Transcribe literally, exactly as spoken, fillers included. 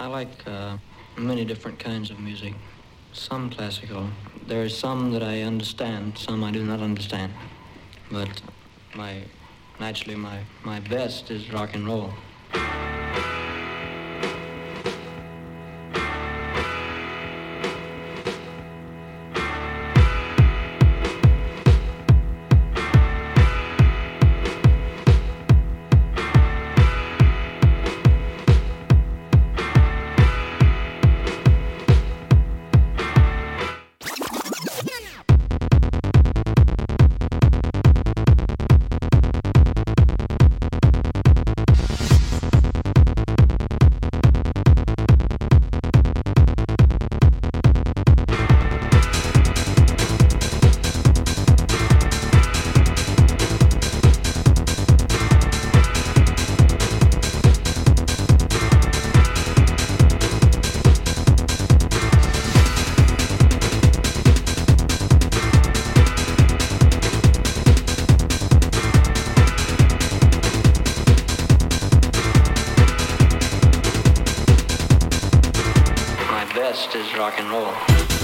like uh, many different kinds of music. Some classical. There are some that I understand, some I do not understand. But my, naturally, my, my best is rock and roll. Best is rock and roll.